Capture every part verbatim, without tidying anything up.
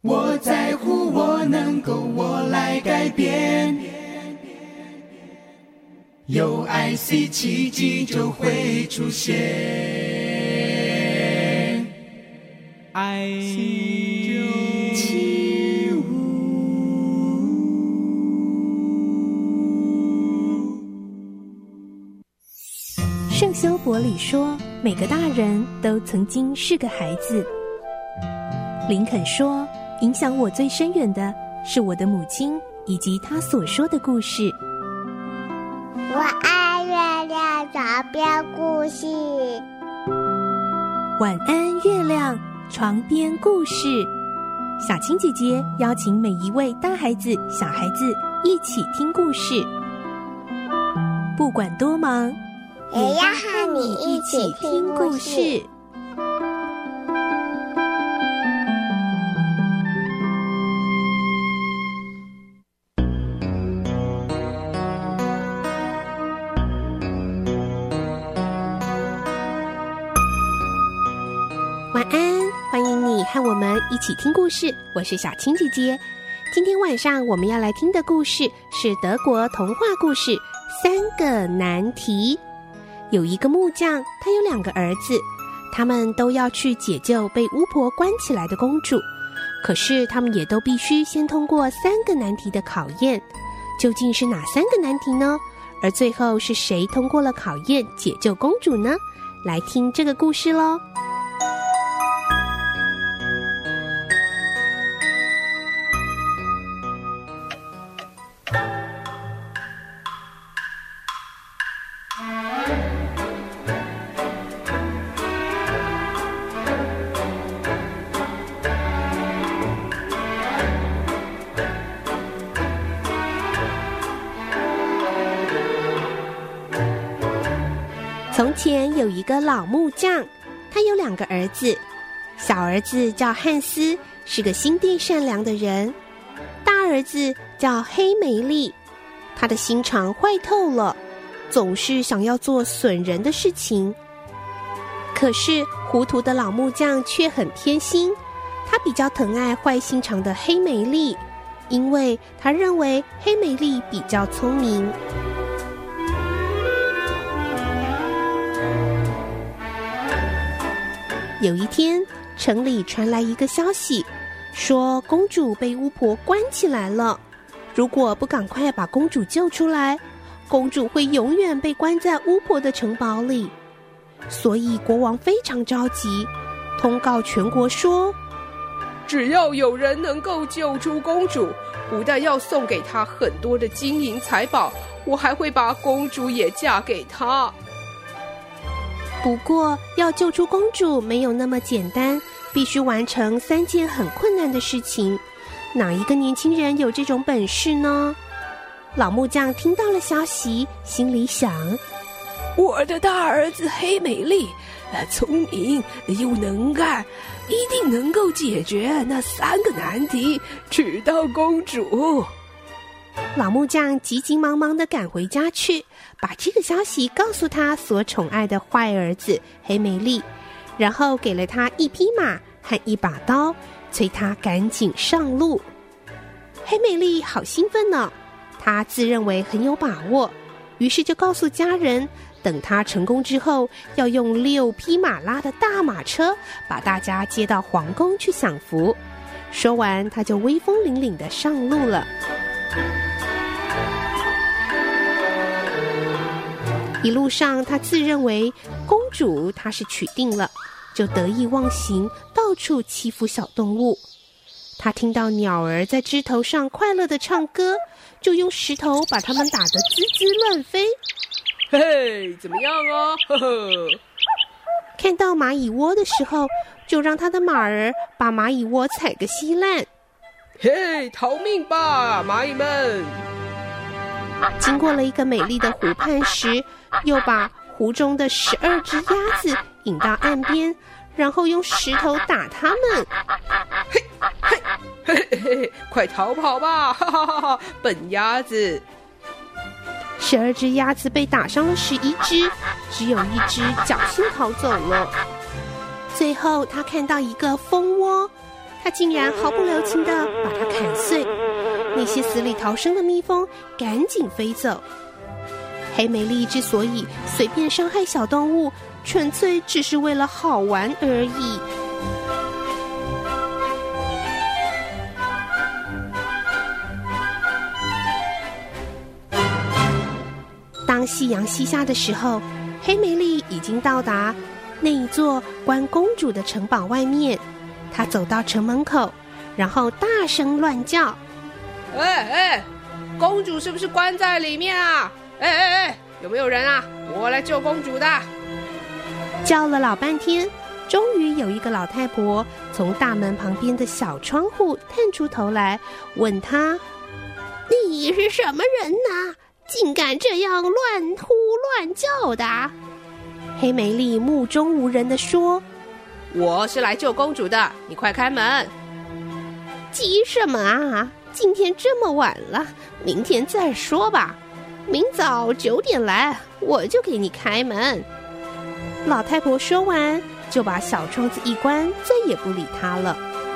我在乎，我能够，我来改变。有 I C 奇迹就会出现。I C 奇物。 圣修伯里说，每个大人都曾经是个孩子。林肯说，影响我最深远的是我的母亲以及她所说的故事。 我爱月亮床边故事。 晚安，月亮床边故事。小青姐姐邀请每一位大孩子、小孩子一起听故事，不管多忙， 也要和你一起听故事。 晚安，欢迎你和我们一起听故事，我是小青姐姐。今天晚上我们要来听的故事是德国童话故事《三个难题》。有一个木匠，他有两个儿子，他们都要去解救被巫婆关起来的公主，可是他们也都必须先通过三个难题的考验。究竟是哪三个难题呢？而最后是谁通过了考验解救公主呢？来听这个故事咯。从前有一个老木匠，他有两个儿子，小儿子叫汉斯，是个心地善良的人；大儿子叫黑梅利，他的心肠坏透了，总是想要做损人的事情。可是糊涂的老木匠却很偏心，他比较疼爱坏心肠的黑梅利，因为他认为黑梅利比较聪明。有一天，城里传来一个消息，说公主被巫婆关起来了。如果不赶快把公主救出来，公主会永远被关在巫婆的城堡里。所以国王非常着急，通告全国说， 只要有人能够救出公主，不但要送给她很多的金银财宝，我还会把公主也嫁给她。 不过要救出公主没有那么简单，必须完成三件很困难的事情。哪一个年轻人有这种本事呢？老木匠听到了消息，心里想， 我的大儿子黑美丽，聪明又能干，一定能够解决那三个难题，娶到公主。 老木匠急急忙忙地赶回家去，把这个消息告诉他所宠爱的坏儿子黑美丽，然后给了他一匹马和一把刀，催他赶紧上路。黑美丽好兴奋呢，他自认为很有把握，于是就告诉家人，等他成功之后，要用六匹马拉的大马车把大家接到皇宫去享福。说完，他就威风凛凛地上路了。一路上，他自认为公主他是娶定了，就得意忘形，到处欺负小动物。他听到鸟儿在枝头上快乐地唱歌，就用石头把它们打得滋滋乱飞。 嘿嘿，怎么样啊？呵呵。 看到蚂蚁窝的时候，就让他的马儿把蚂蚁窝踩个稀烂。 嘿，逃命吧，蚂蚁们！ 经过了一个美丽的湖畔时，又把湖中的十二只鸭子引到岸边，然后用石头打它们。 嘿，嘿，嘿嘿嘿，快逃跑吧！哈哈哈哈，笨鸭子！ 十二只鸭子被打伤了十一只，只有一只侥幸逃走了。最后，他看到一个蜂窝， 他竟然毫不留情地把它砍碎。那些死里逃生的蜜蜂赶紧飞走。黑美丽之所以随便伤害小动物，纯粹只是为了好玩而已。当夕阳西下的时候，黑美丽已经到达那一座关公主的城堡外面。她走到城门口，然后大声乱叫： 哎哎，公主是不是关在里面啊？哎哎哎，有没有人啊？我来救公主的。 叫了老半天，终于有一个老太婆从大门旁边的小窗户探出头来，问她：你是什么人啊？竟敢这样乱呼乱叫的？黑美丽目中无人地说： 我是来救公主的，你快开门。 急什么啊？今天这么晚了，明天再说吧。明早九点来，我就给你开门。老太婆说完，就把小窗子一关，再也不理她了。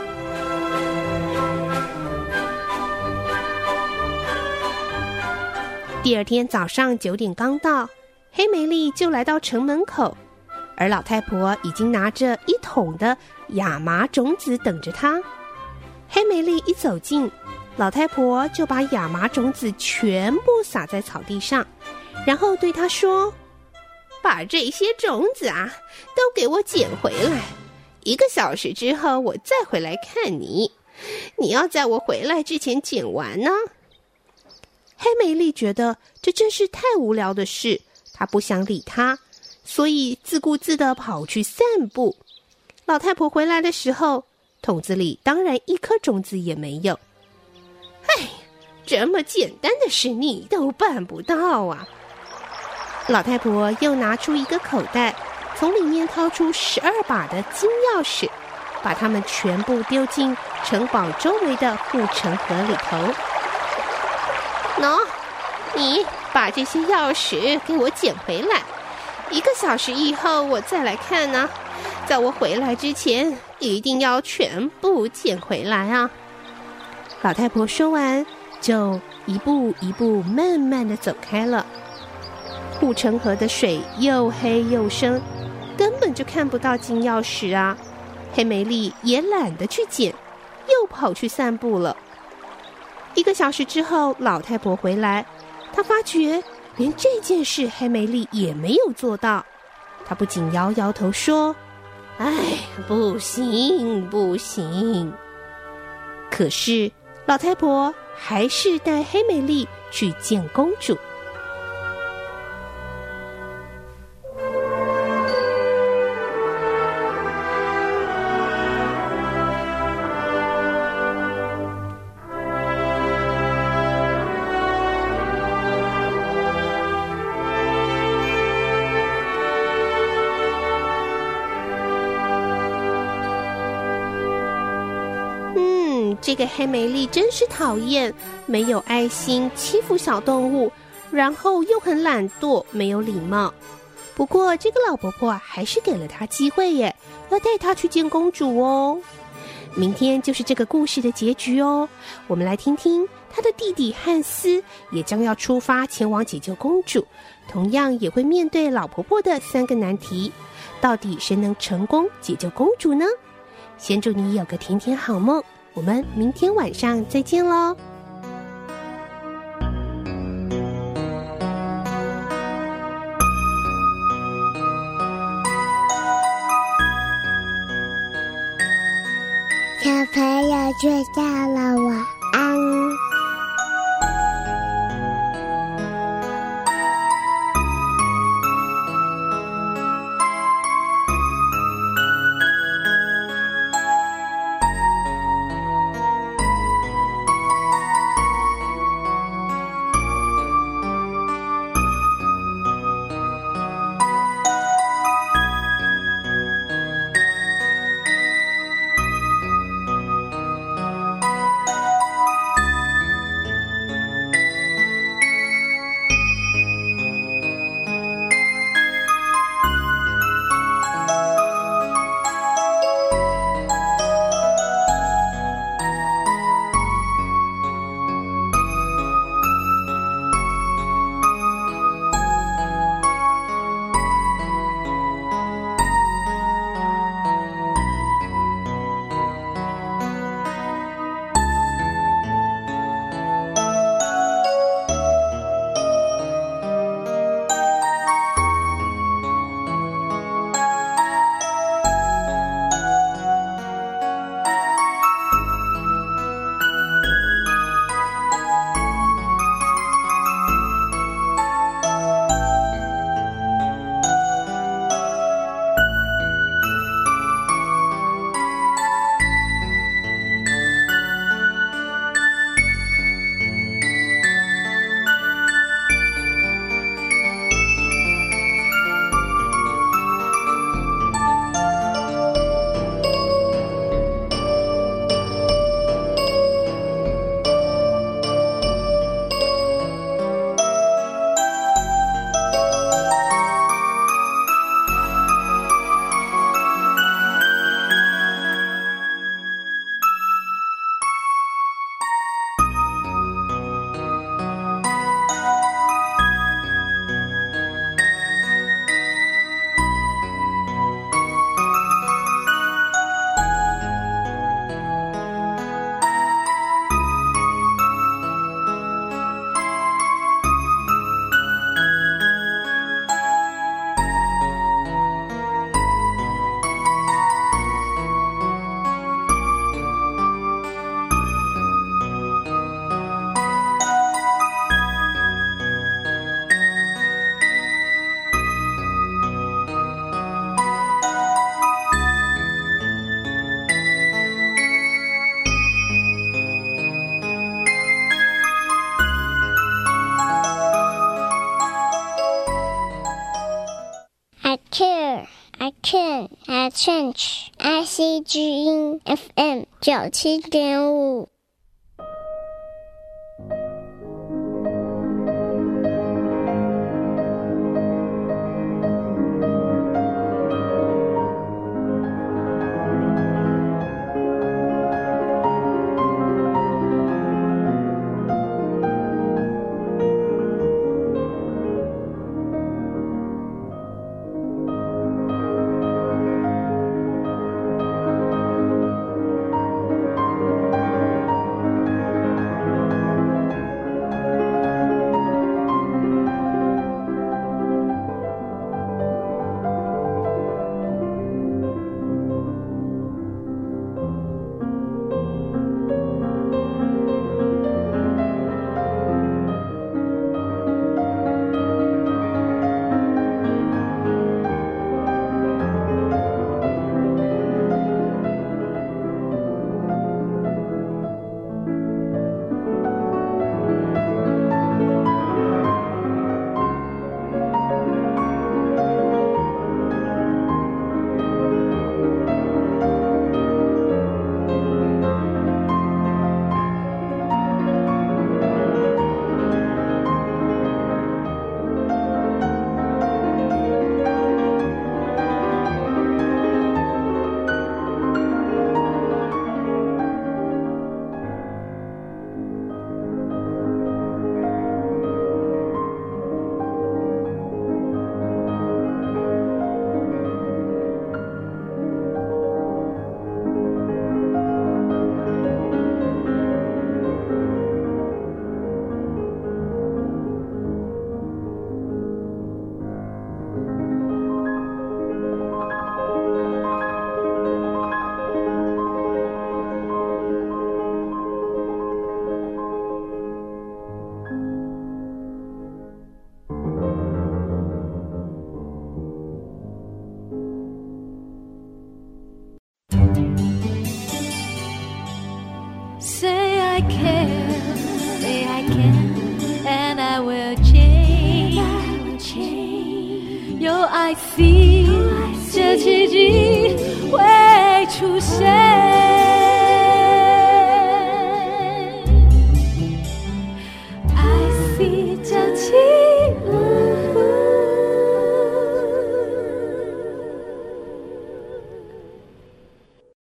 第二天早上九点刚到，黑美丽就来到城门口，而老太婆已经拿着一桶的亚麻种子等着她。黑美丽一走近，老太婆就把亚麻种子全部撒在草地上，然后对她说：把这些种子啊都给我捡回来，一个小时之后我再回来看你，你要在我回来之前捡完呢。黑美丽觉得这真是太无聊的事，她不想理她，所以自顾自地跑去散步。老太婆回来的时候，桶子里当然一颗种子也没有。哎，这么简单的事你都办不到啊！老太婆又拿出一个口袋，从里面掏出十二把的金钥匙，把它们全部丢进城堡周围的护城河里头。喏，你把这些钥匙给我捡回来，一个小时以后我再来看呢。在我回来之前，一定要全部捡回来啊！老太婆说完，就一步一步慢慢地走开了。护城河的水又黑又深，根本就看不到金钥匙啊！黑美丽也懒得去捡，又跑去散步了。一个小时之后，老太婆回来，她发觉连这件事黑美丽也没有做到。她不仅摇摇头说：哎，不行不行。可是老太婆还是带黑美丽去见公主。这个黑美丽真是讨厌，没有爱心，欺负小动物，然后又很懒惰，没有礼貌。不过这个老婆婆还是给了她机会耶，要带她去见公主哦。明天就是这个故事的结局哦。我们来听听她的弟弟汉斯也将要出发前往解救公主，同样也会面对老婆婆的三个难题。到底谁能成功解救公主呢？先祝你有个甜甜好梦，我们明天晚上再见咯。 小朋友睡觉了，晚安。 Can at Change I C 之音 F M 九七点五。 Say I can, say I can, and I will change. I will change. 有爱 see 这奇迹会出现。